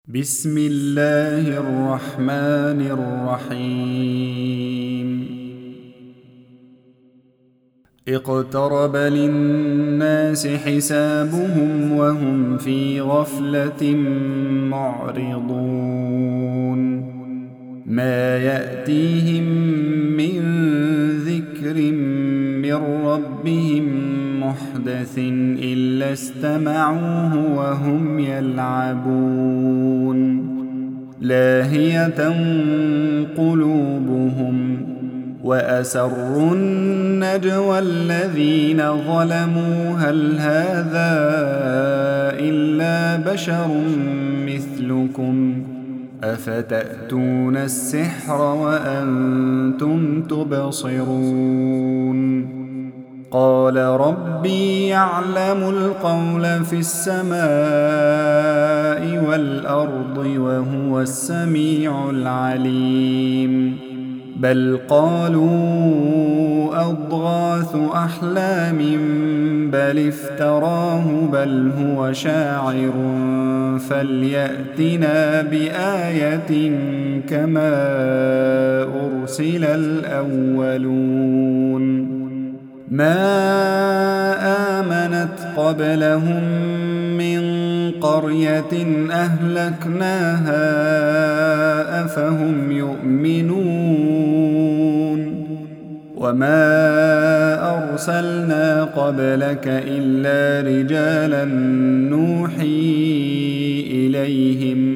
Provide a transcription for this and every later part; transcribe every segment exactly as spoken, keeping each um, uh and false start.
بسم الله الرحمن الرحيم اقترب للناس حسابهم وهم في غفلة معرضون ما يأتيهم من ذكر من ربهم محدث إلا استمعوه وهم يلعبون لاهية قلوبهم وأسروا النجوى الذين ظلموا هل هذا إلا بشر مثلكم أفتأتون السحر وأنتم تبصرون قال ربي يعلم القول في السماء والأرض وهو السميع العليم بل قالوا أضغاث أحلام بل افتراه بل هو شاعر فليأتنا بآية كما أرسل الأولون ما آمنت قبلهم من قرية أهلكناها أفهم يؤمنون وما أرسلنا قبلك إلا رجالا نوحي إليهم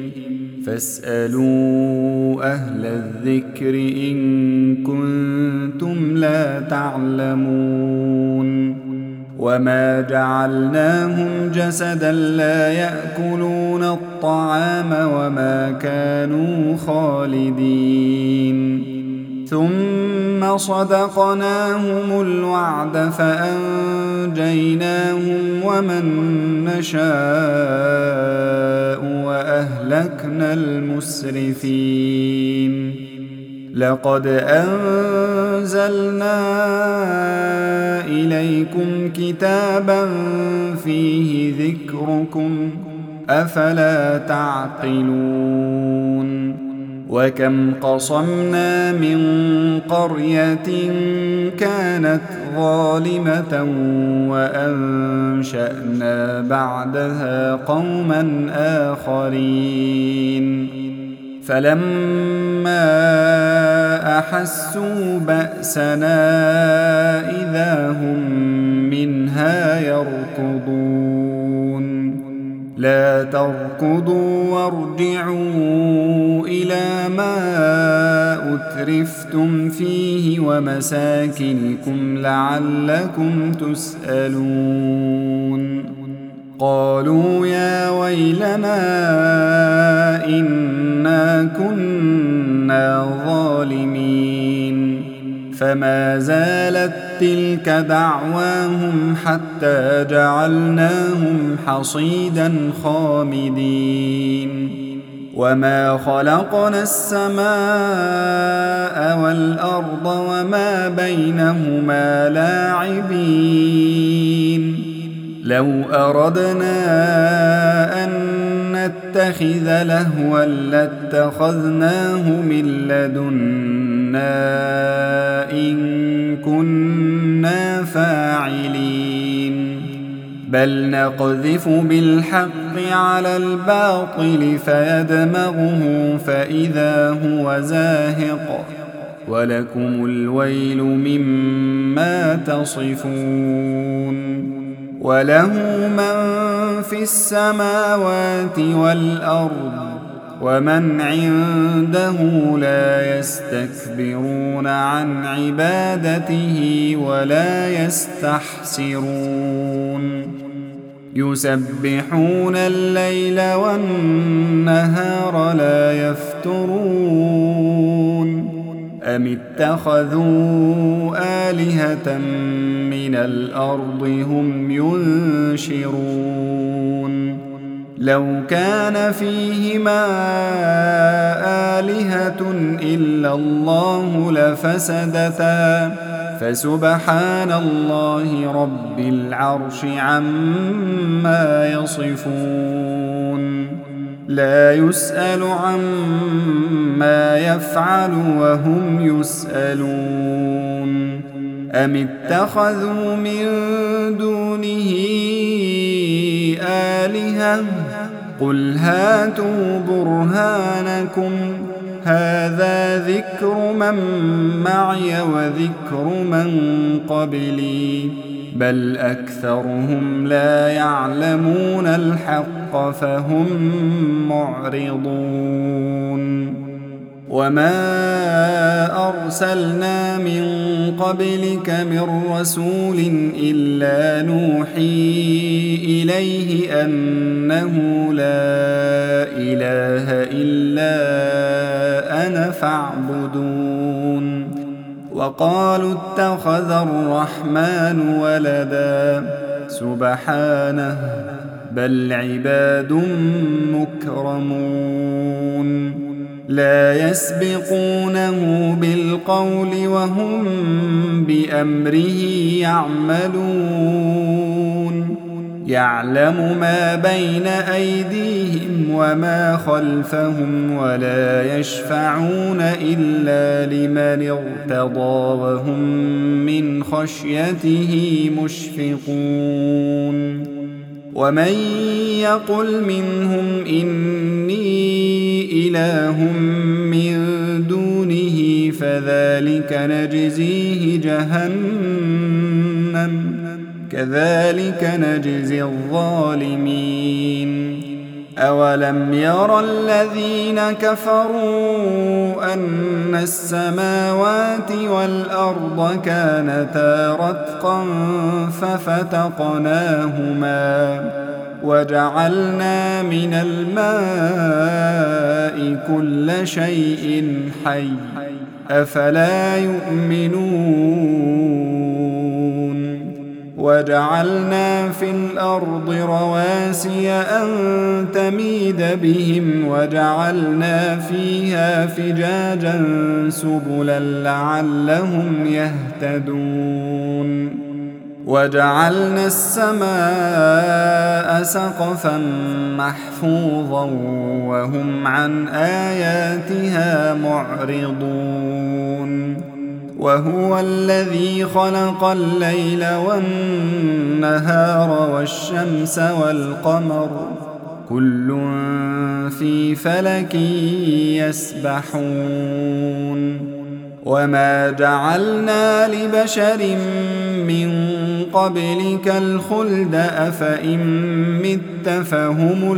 فاسألوا أهل الذكر إن كنتم لا تعلمون وما جعلناهم جسدا لا يأكلون الطعام وما كانوا خالدين ثم صدقناهم الوعد فأنجيناهم ومن نشاء وأهلكنا المسرفين لقد أنزلنا إليكم كتابا فيه ذكركم أفلا تعقلون وكم قصمنا من قرية كانت ظالمة وأنشأنا بعدها قوما آخرين فلما أحسوا بأسنا إذا هم منها يركضون لا تركضوا وارجعوا إلى ما أترفتم فيه ومساكنكم لعلكم تسألون قالوا يا ويلنا إنا كنا ظالمين فما زالت تلك دعواهم حتى جعلناهم حصيدا خامدين وما خلقنا السماء والأرض وما بينهما لاعبين لو أردنا أن نتخذ لهوا لاتخذناه من لدنا إن كنا فاعلين بل نقذف بالحق على الباطل فيدمغه فإذا هو زاهق ولكم الويل مما تصفون وله من في السماوات والأرض ومن عنده لا يستكبرون عن عبادته ولا يستحسرون يسبحون الليل والنهار لا يفترون أم اتخذوا آلهة من الأرض هم ينشرون لو كان فيهما آلهة إلا الله لفسدتا فسبحان الله رب العرش عما يصفون لا يسأل عما يفعل وهم يسألون أم اتخذوا من دونه آلهة قل هاتوا برهانكم هذا ذكر من معي وذكر من قبلي بل أكثرهم لا يعلمون الحق فهم معرضون وما أرسلنا من قبلك من رسول إلا نوحي إليه أنه لا إله إلا أنا فاعبدون وقالوا اتخذ الرحمن ولدا سبحانه بل عباد مكرمون لا يسبقونه بالقول وهم بأمره يعملون يعلم ما بين أيديهم وما خلفهم ولا يشفعون إلا لمن ارتضى وهم من خشيته مشفقون ومن يقل منهم إني إله من دونه فذلك نجزيه جهنم كذلك نجزي الظالمين أولم ير الذين كفروا أن السماوات والأرض كانتا رتقا ففتقناهما وجعلنا من الماء كل شيء حي أفلا يؤمنون وجعلنا في الأرض رواسي أن تميد بهم وجعلنا فيها فجاجا سبلا لعلهم يهتدون وجعلنا السماء سقفا محفوظا وهم عن آياتها معرضون وهو الذي خلق الليل والنهار والشمس والقمر كل في فلك يسبحون وما جعلنا لبشر من قبلك الخلد أفإن مت فهم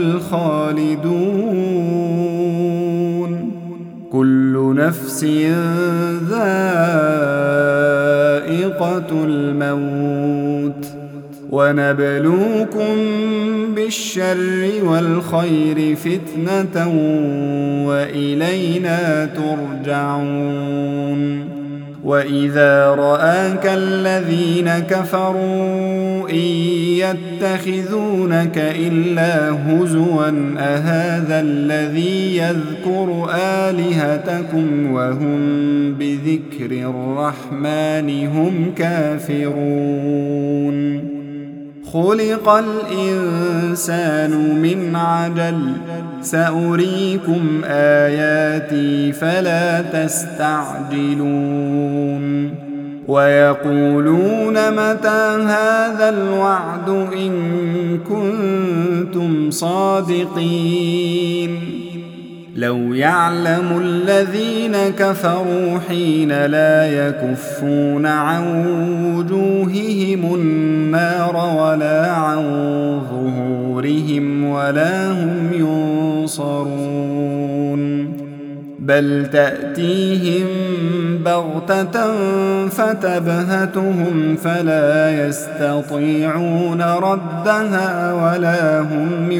الخالدون كل نفس ذائقة الموت ونبلوكم بالشر والخير فتنة وإلينا ترجعون وإذا رآك الذين كفروا إن يتخذونك إلا هزوا أهذا الذي يذكر آلهتكم وهم بذكر الرحمن هم كافرون خلق الإنسان من عجل سأريكم آياتي فلا تستعجلون ويقولون متى هذا الوعد إن كنتم صادقين لو يعلم الذين كفروا حين لا يكفون عن وجوههم النار ولا عن ظهورهم ولا هم ينصرون بل تأتيهم بغتة فتبهتهم فلا يستطيعون ردها ولا هم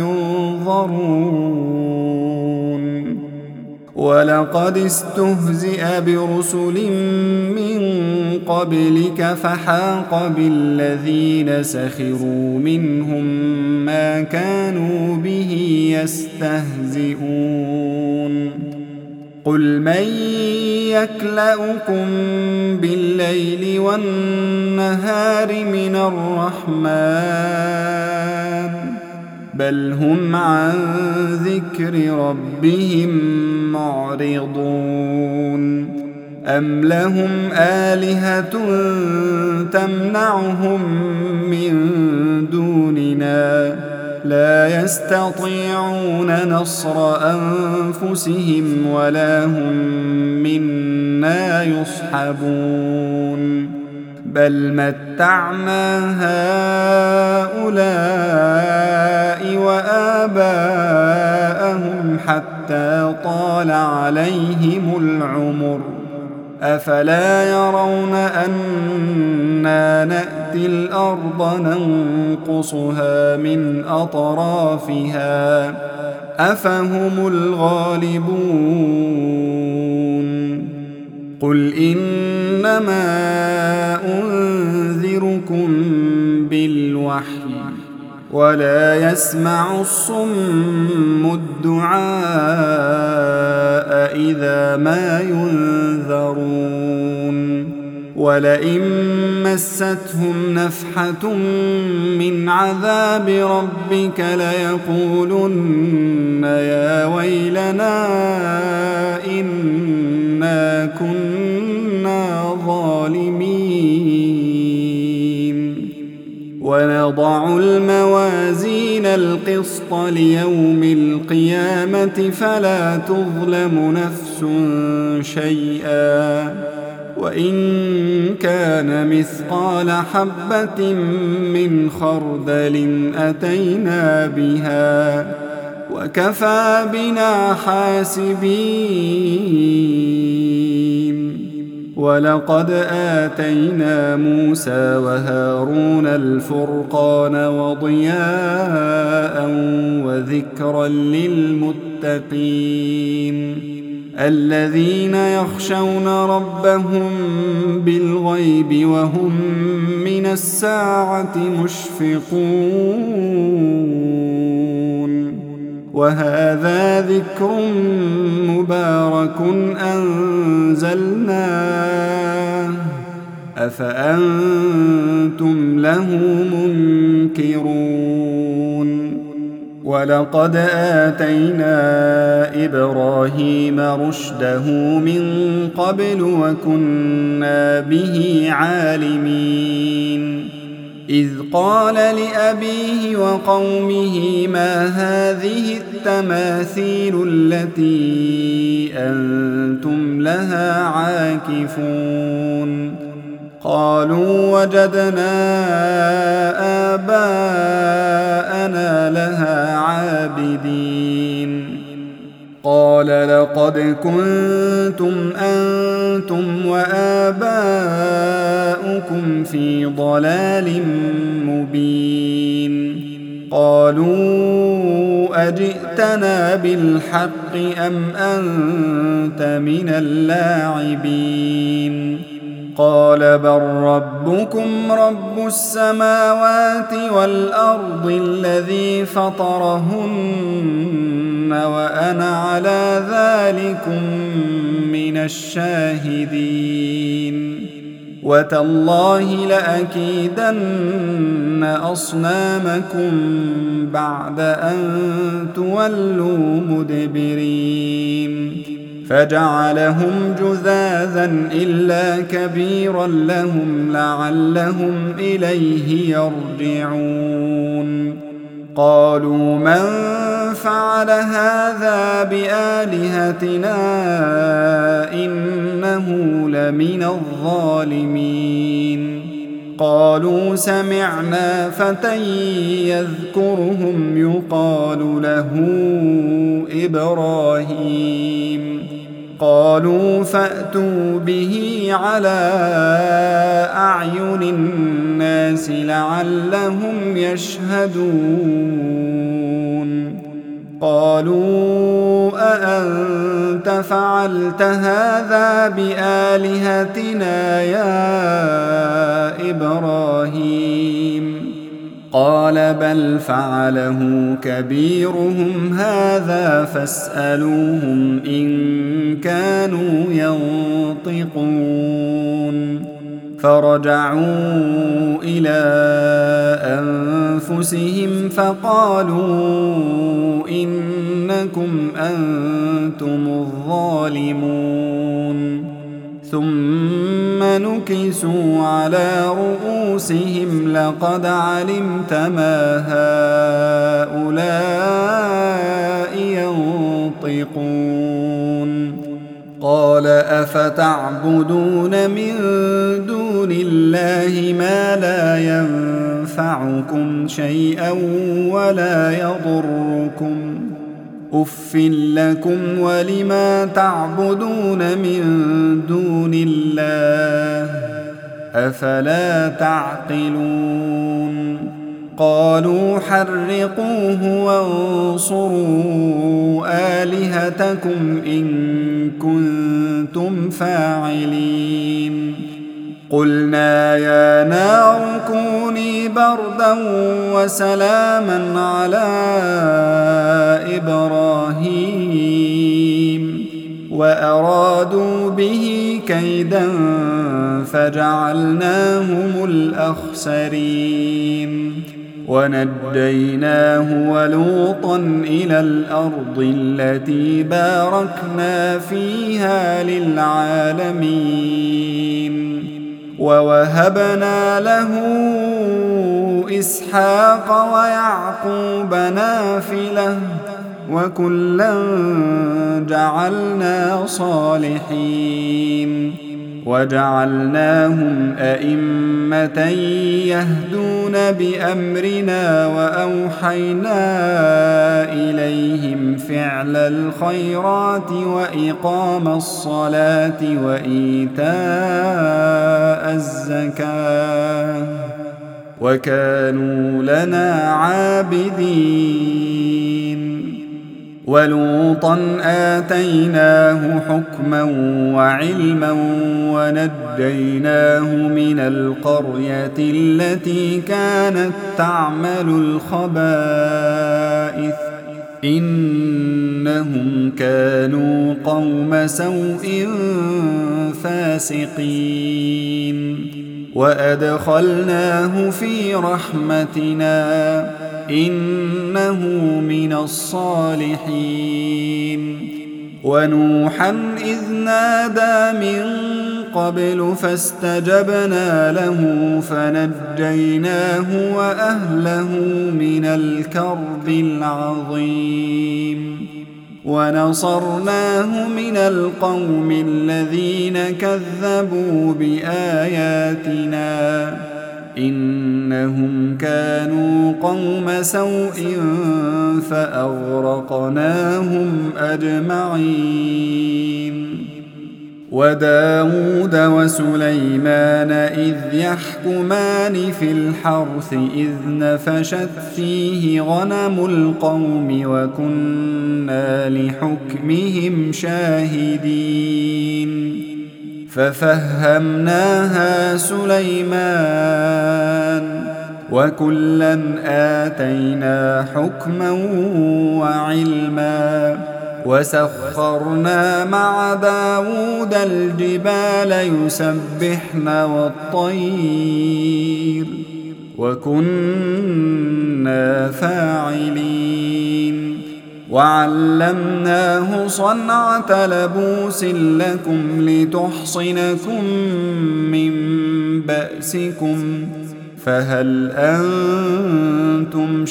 ينظرون ولقد استهزئ برسل من قبلك فحاق بالذين سخروا منهم ما كانوا به يستهزئون قل من يكلؤكم بالليل والنهار من الرحمن بل هم عن ذكر ربهم معرضون أم لهم آلهة تمنعهم من دوننا لا يستطيعون نصر أنفسهم ولا هم منا يصحبون بل متعنا هؤلاء وآباءهم حتى طال عليهم العمر أفلا يرون أنا نأتي الأرض ننقصها من أطرافها أفهم الغالبون قل إنما أنذركم بالوحي ولا يسمع الصم الدعاء إذا ما ينذرون ولئن مستهم نفحة من عذاب ربك ليقولن يا ويلنا إنا كنا ظالمين ونضع الموازين القسط ليوم القيامة فلا تظلم نفس شيئا وإن كان مثقال حبة من خردل أتينا بها وكفى بنا حاسبين ولقد آتينا موسى وهارون الفرقان وضياء وذكرا للمتقين الذين يخشون ربهم بالغيب وهم من الساعة مشفقون وهذا ذكر مبارك أنزلناه أفأنتم له منكرون ولقد آتينا إبراهيم رشده من قبل وكنا به عالمين إذ قال لأبيه وقومه ما هذه التماثيل التي أنتم لها عاكفون قالوا وجدنا آباءنا لها عابدين قال لقد كنتم أنتم وآباؤكم في ضلال مبين قالوا أجئتنا بالحق أم أنت من اللاعبين قال بل ربكم رب السماوات والأرض الذي فطرهن وأنا على ذلكم من الشاهدين وتالله لأكيدن أصنامكم بعد أن تولوا مدبرين فجعلهم جذاذا إلا كبيرا لهم لعلهم إليه يرجعون قالوا من فعل هذا بآلهتنا إنه لمن الظالمين قالوا سمعنا فتى يذكرهم يقال له إبراهيم قالوا فأتوا به على أعين الناس لعلهم يشهدون قالوا أأنت فعلت هذا بآلهتنا يا إبراهيم قال بل فعله كبيرهم هذا فاسألوهم إن كانوا ينطقون فرجعوا إلى أنفسهم فقالوا إنكم أنتم الظالمون ثم نكسوا على رؤوسهم لقد علمت ما هؤلاء ينطقون قال أفتعبدون من دون الله ما لا ينفعكم شيئا ولا يضركم أف لكم ولما تعبدون من دون الله أفلا تعقلون قالوا حرقوه وانصروا آلهتكم إن كنتم فاعلين قلنا يا نار كوني بردا وسلاما على إبراهيم وأرادوا به كيدا فجعلناهم الأخسرين ونجيناه ولوطا إلى الأرض التي باركنا فيها للعالمين ووهبنا له إسحاق ويعقوب نافلة وكلا جعلنا صالحين وجعلناهم أئمة يهدون بأمرنا وأوحينا إليهم فعل الخيرات وإقام الصلاة وإيتاء الزكاة وكانوا لنا عابدين ولوطا آتيناه حكما وعلما ونجيناه من القرية التي كانت تعمل الخبائث إنهم كانوا قوم سوء فاسقين وأدخلناه في رحمتنا إنه من الصالحين ونوحا إذ نادى من قبل فاستجبنا له فنجيناه وأهله من الكرب العظيم ونصرناه من القوم الذين كذبوا بآياتنا إنهم كانوا قوم سوء فأغرقناهم أجمعين وداود وسليمان إذ يحكمان في الحرث إذ نفشت فيه غنم القوم وكنا لحكمهم شاهدين ففهمناها سليمان وكلا آتينا حكما وعلما وسخرنا مع داود الجبال يسبحن والطير وكنا فاعلين وعلمناه صنعة لبوس لكم لتحصنكم من بأسكم فهل أنتم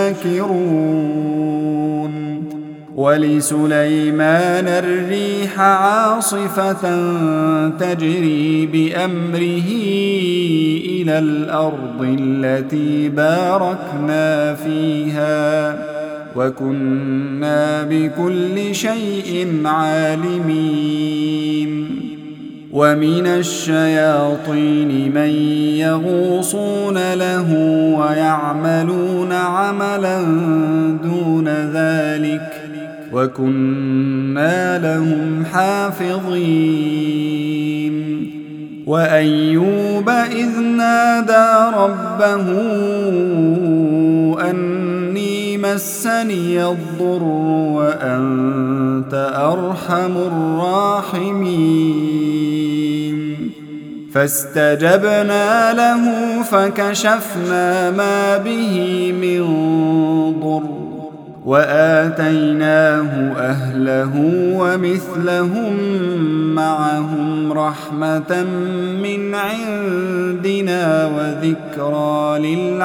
شاكرون ولسليمان الريح عاصفة تجري بأمره إلى الأرض التي باركنا فيها وكنا بكل شيء عالمين ومن الشياطين من يغوصون له ويعملون عملا دون ذلك وكنا لهم حافظين وأيوب إذ نادى ربه أني مسني الضر وأنت أرحم الراحمين فاستجبنا له فكشفنا ما به من ضر وآتيناه أهله ومثلهم معهم رحمة من عندنا وذكرى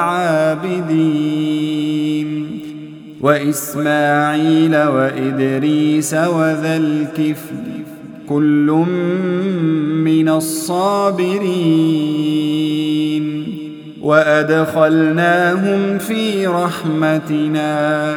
للعابدين وإسماعيل وإدريس وذا الكفل كل من الصابرين وأدخلناهم في رحمتنا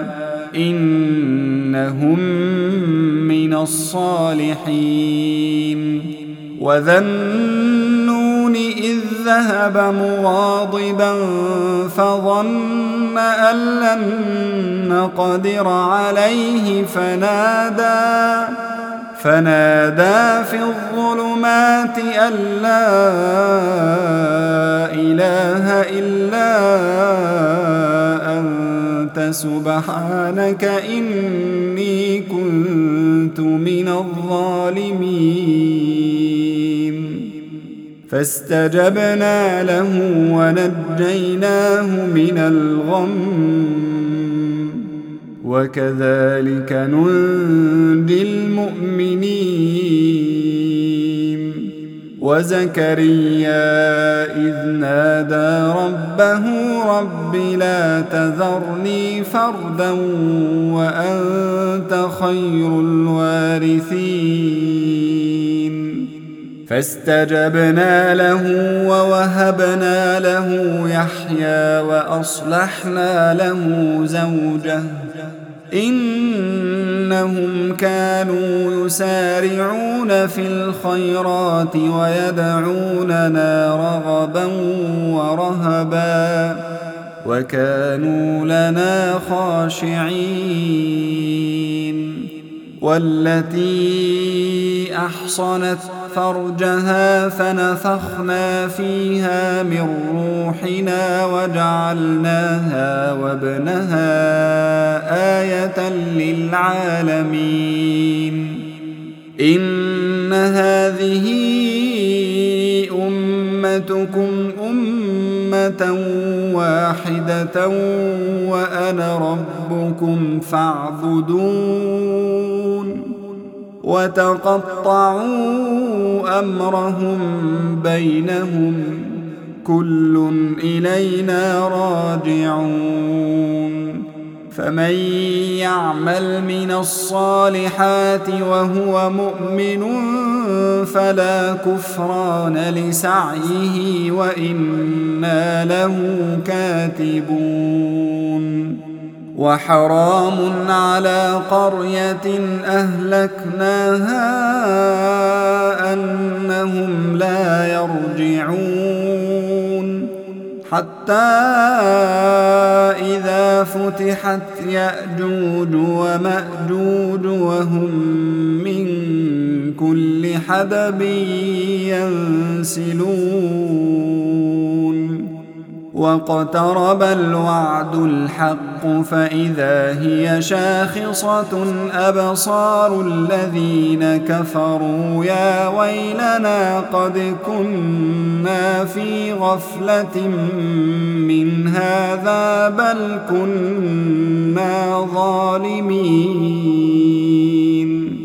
إنهم من الصالحين وذا النون إذ ذهب مغاضبا فظن أن لن نقدر عليه فنادى فنادى في الظلمات أن لا إله إلا أنت سبحانك إني كنت من الظالمين فاستجبنا له ونجيناه من الغم وكذلك ننجي المؤمنين وزكريا إذ نادى ربه رب لا تذرني فردا وأنت خير الوارثين فاستجبنا له ووهبنا له يحيى وأصلحنا له زوجه إنهم كانوا يسارعون في الخيرات ويدعوننا رغبا ورهبا وكانوا لنا خاشعين والتي أحصنت فرجها فنفخنا فيها من روحنا وجعلناها وابنها آية للعالمين إن هذه أمتكم أمة واحدة وأنا ربكم فاعبدون وتقطعوا أمرهم بينهم كل إلينا راجعون فمن يعمل من الصالحات وهو مؤمن فلا كفران لسعيه وإنا له كاتبون وحرام على قرية أهلكناها أنهم لا يرجعون حتى إذا فتحت يأجوج ومأجوج وهم من كل حدب ينسلون واقترب الوعد الحق فإذا هي شاخصة أبصار الذين كفروا يا ويلنا قد كنا في غفلة من هذا بل كنا ظالمين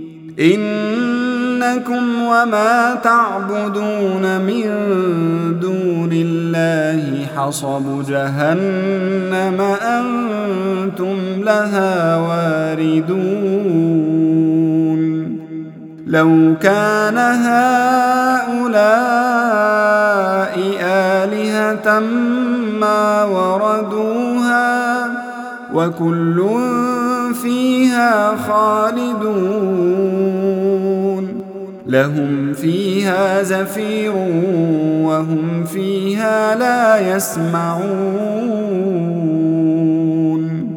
إنكم وما تعبدون من دون الله حصب جهنم أنتم لها واردون لو كان هؤلاء آلهة ما وردوها وكل فيها خالدون لهم فيها زفير وهم فيها لا يسمعون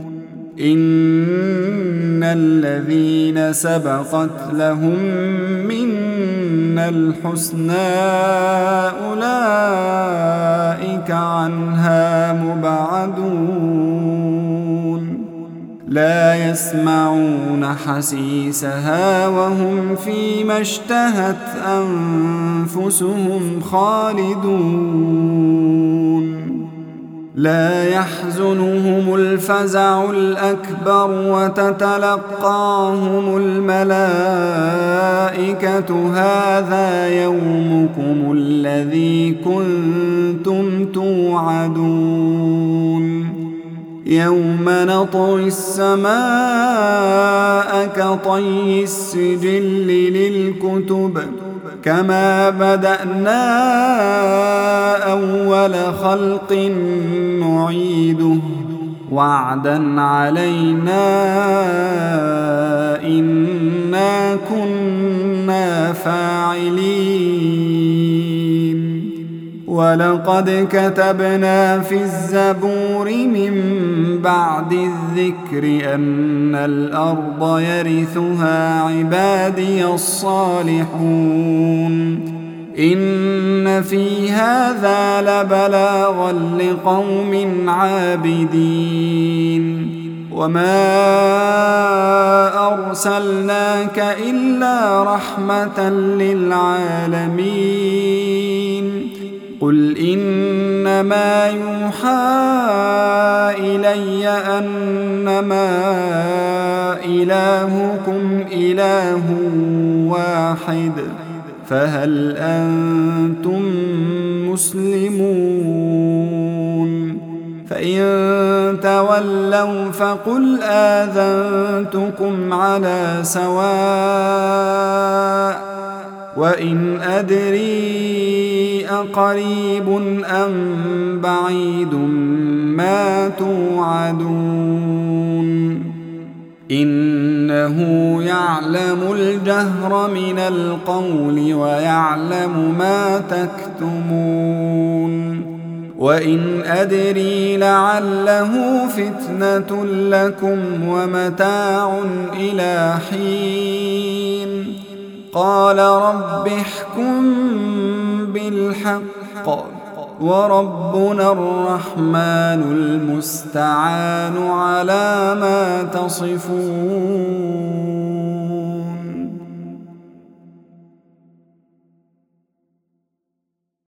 إن الذين سبقت لهم منا الحسنى أولئك عنها مبعدون لا يسمعون حسيسها وهم فيما اشتهت أنفسهم خالدون لا يحزنهم الفزع الأكبر وتتلقاهم الملائكة هذا يومكم الذي كنتم توعدون يوم نطوي السماء كطي السجل للكتب كما بدأنا أول خلق نعيده وعدا علينا إنا كنا فاعلين ولقد كتبنا في الزبور من بعد الذكر أن الأرض يرثها عبادي الصالحون إن في هذا لبلاغا لقوم عابدين وما أرسلناك إلا رحمة للعالمين قل إنما يوحى إلي أنما إلهكم إله واحد فهل أنتم مسلمون فإن تولوا فقل آذنتكم على سواء وإن أدري أقريب أم بعيد ما توعدون إنه يعلم الجهر من القول ويعلم ما تكتمون وإن أدري لعله فتنة لكم ومتاع إلى حين قال رب احكم بالحق وربنا الرحمن المستعان على ما تصفون.